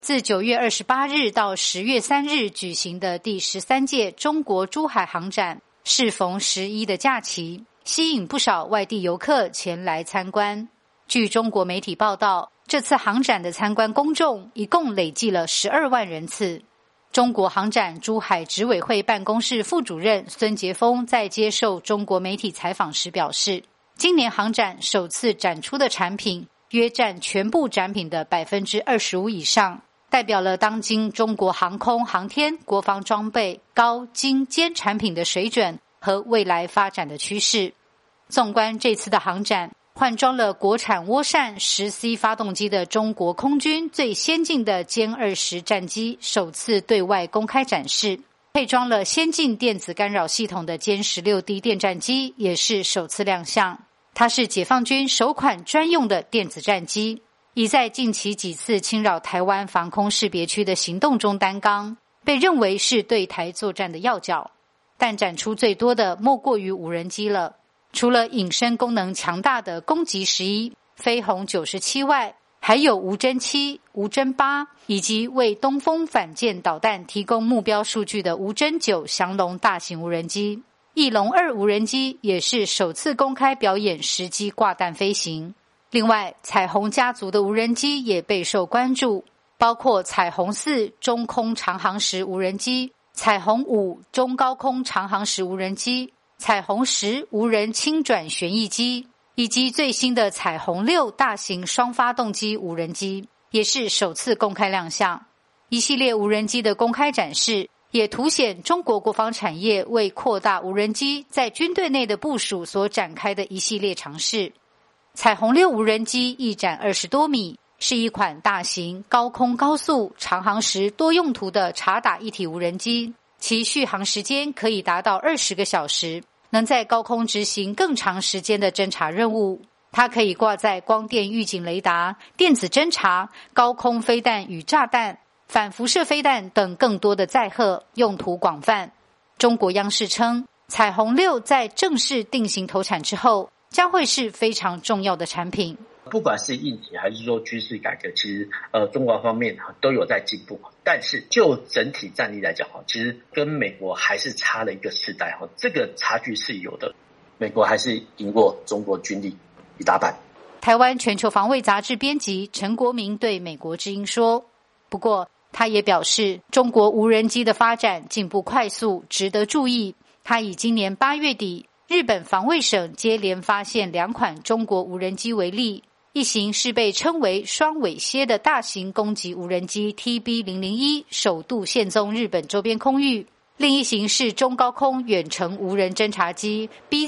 自9月28日到10月3日举行的第13届中国珠海航展，适逢11的假期，吸引不少外地游客前来参观。据中国媒体报道，这次航展的参观公众一共累计了12万人次。中国航展珠海执委会办公室副主任孙杰峰在接受中国媒体采访时表示，今年航展首次展出的产品约占全部展品的 25% 以上，代表了当今中国航空航天国防装备高精尖产品的水准和未来发展的趋势。纵观这次的航展，换装了国产涡扇 10C 发动机的中国空军最先进的歼20战机首次对外公开展示，配装了先进电子干扰系统的歼 16D 电战机也是首次亮相。它是解放军首款专用的电子战机，已在近期几次侵扰台湾防空识别区的行动中担纲，被认为是对台作战的要角。但展出最多的莫过于无人机了。除了隐身功能强大的攻击11、飞鸿97外，还有无侦7、无侦8，以及为东风反舰导弹提供目标数据的无侦9降龙大型无人机。翼龙2无人机也是首次公开表演实机挂弹飞行。另外，彩虹家族的无人机也备受关注，包括彩虹4中空长航时无人机、彩虹5中高空长航时无人机、彩虹10无人轻转旋翼机，以及最新的彩虹6大型双发动机无人机，也是首次公开亮相。一系列无人机的公开展示，也凸显中国国防产业为扩大无人机在军队内的部署所展开的一系列尝试。彩虹6无人机翼展20多米，是一款大型高空高速长航时多用途的察打一体无人机，其续航时间可以达到20个小时，能在高空执行更长时间的侦察任务。它可以挂在光电预警雷达、电子侦察、高空飞弹与炸弹、反辐射飞弹等更多的载荷，用途广泛。中国央视称，彩虹6在正式定型投产之后，将会是非常重要的产品。 不管是硬体还是说军事改革，其实中国方面都有在进步，但是就整体战力来讲，其实跟美国还是差了一个世代，这个差距是有的。美国还是赢过中国军力一大半。 台湾全球防卫杂志编辑陈国明对美国之音说，不过他也表示，中国无人机的发展进步快速，值得注意。他以今年8月底日本防卫省接连发现2款中国无人机为例，一型是被称为双尾蝎的大型攻击无人机 TB001 首度现踪日本周边空域，另一型是中高空远程无人侦察机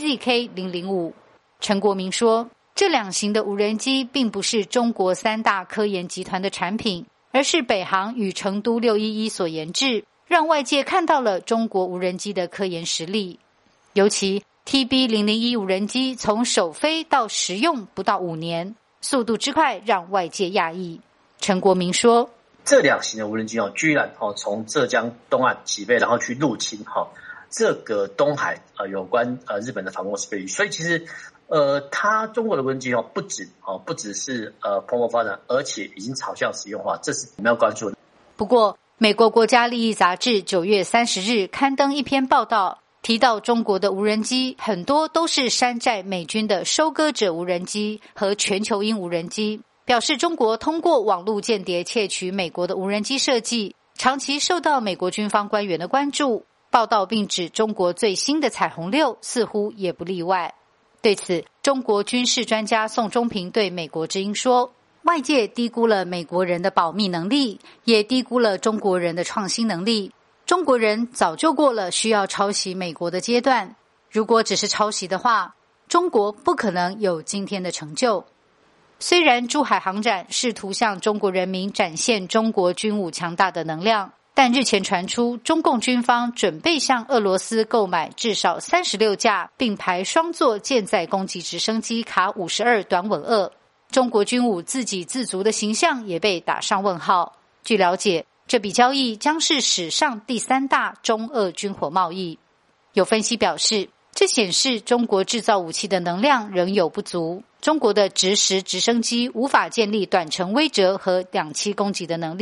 BZK005。 陈国明说，这2型的无人机并不是中国3大科研集团的产品，而是北航与成都611所研制，让外界看到了中国无人机的科研实力。尤其 TB001 无人机从首飞到实用不到5年，速度之快让外界讶异。陈国明说， 这2型的无人机居然从浙江东岸起飞，然后去入侵这个东海有关日本的防空识别区，所以其实它中国的无人机不只是蓬勃发展，而且已经朝向实用化，这是我们要关注的。 不过，美国国家利益杂志9月30日刊登一篇报道，提到中国的无人机很多都是山寨美军的收割者无人机和全球鹰无人机，表示中国通过网络间谍窃取美国的无人机设计，长期受到美国军方官员的关注。报道并指中国最新的彩虹6似乎也不例外。对此，中国军事专家宋忠平对美国之音说，外界低估了美国人的保密能力，也低估了中国人的创新能力。中国人早就过了需要抄袭美国的阶段，如果只是抄袭的话，中国不可能有今天的成就。虽然珠海航展试图向中国人民展现中国军武强大的能量，但日前传出中共军方准备向俄罗斯购买至少36架并排双座舰载攻击直升机卡52短吻鳄，中国军武自给自足的形象也被打上问号。据了解，这笔交易将是史上第3大中俄军火贸易。有分析表示，这显示中国制造武器的能量仍有不足，中国的直升机无法建立短程威慑和两栖攻击的能力。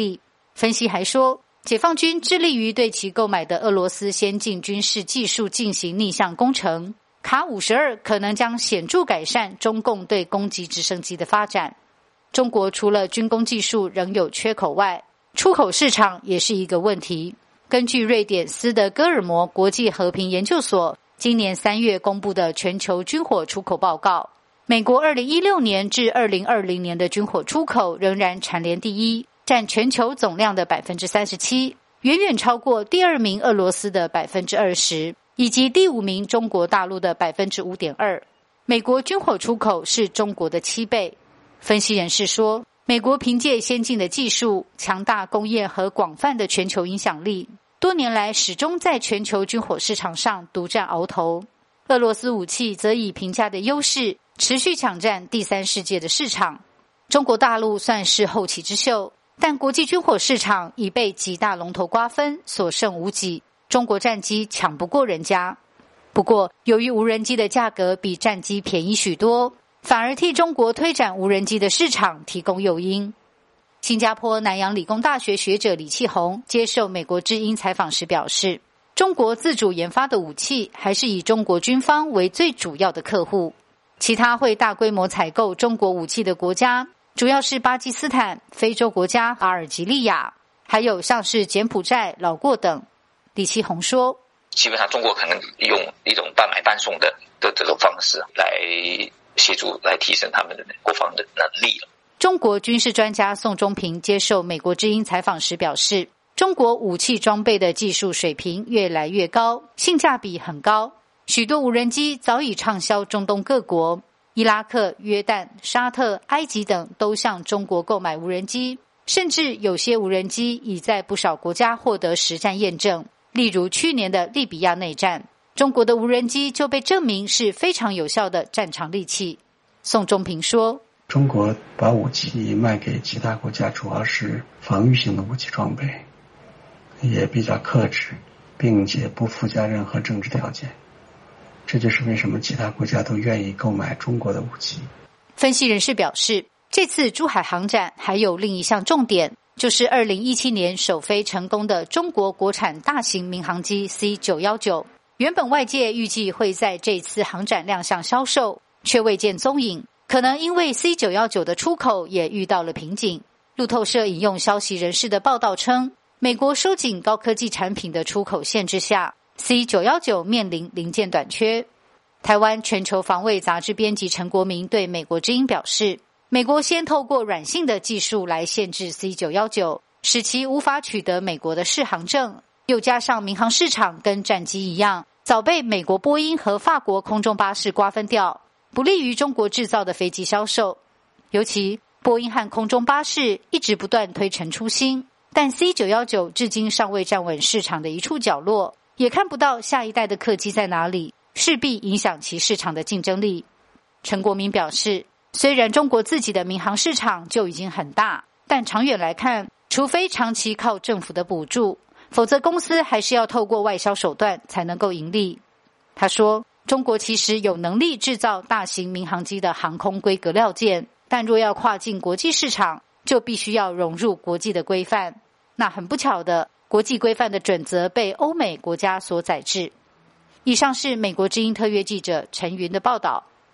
分析还说，解放军致力于对其购买的俄罗斯先进军事技术进行逆向工程，卡52可能将显著改善中共对攻击直升机的发展。中国除了军工技术仍有缺口外，出口市场也是一个问题。根据瑞典斯德哥尔摩国际和平研究所今年3月公布的全球军火出口报告，美国2016年至2020年的军火出口仍然蝉联第一，占全球总量的 37%， 远远超过第2名俄罗斯的 20%， 以及第5名中国大陆的 5.2%。 美国军火出口是中国的7倍。分析人士说，美国凭借先进的技术、强大工业和广泛的全球影响力，多年来始终在全球军火市场上独占鳌头。俄罗斯武器则以平价的优势持续抢占第三世界的市场。中国大陆算是后起之秀，但国际军火市场已被几大龙头瓜分，所剩无几，中国战机抢不过人家。不过，由于无人机的价格比战机便宜许多，反而替中国推展无人机的市场提供诱因。新加坡南洋理工大学学者李启宏接受美国之音采访时表示，中国自主研发的武器还是以中国军方为最主要的客户，其他会大规模采购中国武器的国家主要是巴基斯坦、非洲国家阿尔及利亚，还有像是柬埔寨、老挝等。李启宏说， 基本上中国可能用一种半买半送的这种方式来协助来提升他们的国防的能力了。 中国军事专家宋忠平接受美国之音采访时表示，中国武器装备的技术水平越来越高，性价比很高，许多无人机早已畅销中东各国，伊拉克、约旦、沙特、埃及等都向中国购买无人机，甚至有些无人机已在不少国家获得实战验证，例如去年的利比亚内战，中国的无人机就被证明是非常有效的战场利器。宋忠平说， 中国把武器卖给其他国家主要是防御性的武器装备，也比较克制，并且不附加任何政治条件，这就是为什么其他国家都愿意购买中国的武器。 分析人士表示，这次珠海航展还有另一项重点，就是2017年首飞成功的中国国产大型民航机 C919。 原本外界预计会在这次航展亮相销售，却未见踪影，可能因为 C919 的出口也遇到了瓶颈。路透社引用消息人士的报道称，美国收紧高科技产品的出口限制下， C919 面临零件短缺。台湾全球防卫杂志编辑陈国民对美国之音表示，美国先透过软性的技术来限制 C919， 使其无法取得美国的适航证，又加上民航市场跟战机一样，早被美国波音和法国空中巴士瓜分掉，不利于中国制造的飞机销售。尤其波音和空中巴士一直不断推陈出新，但 C919 至今尚未站稳市场的一处角落，也看不到下一代的客机在哪里，势必影响其市场的竞争力。陈国民表示，虽然中国自己的民航市场就已经很大，但长远来看，除非长期靠政府的补助，否则公司还是要透过外销手段才能够盈利。他说，中国其实有能力制造大型民航机的航空规格料件，但若要跨进国际市场，就必须要融入国际的规范。那很不巧的，国际规范的准则被欧美国家所宰制。以上是美国之音特约记者陈云的报道。